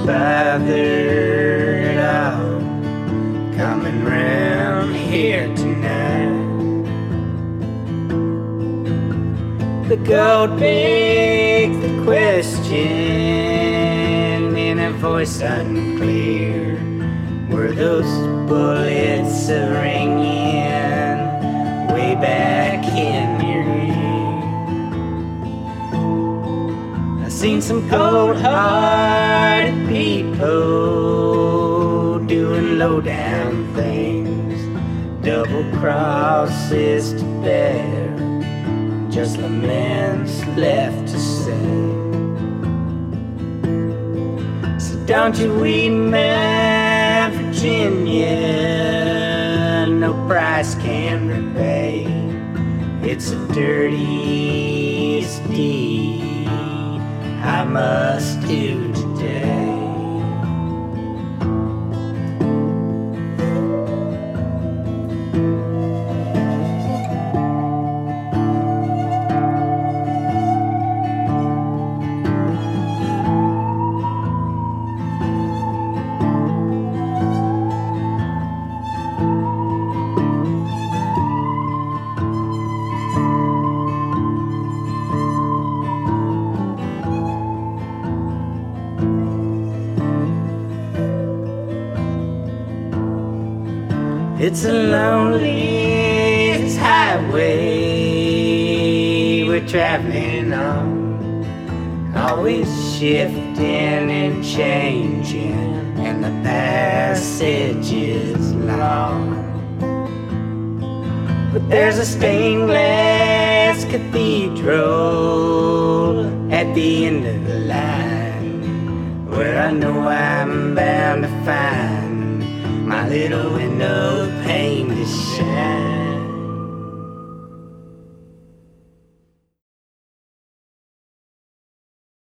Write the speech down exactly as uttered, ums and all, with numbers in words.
bothered all coming round here tonight. The goat begs the question in a voice unclear. Were those bullets ringing way back in your ear? I've seen some cold-hearted people doing low-down things, double crosses to bear, just laments left to say. So don't you weep, my Virginia, no price can repay. It's the dirtiest deed I must do today. It's a lonely highway we're traveling on, always shifting and changing, and the passage is long. But there's a stained glass cathedral at the end of the line, where I know I'm bound to find my little window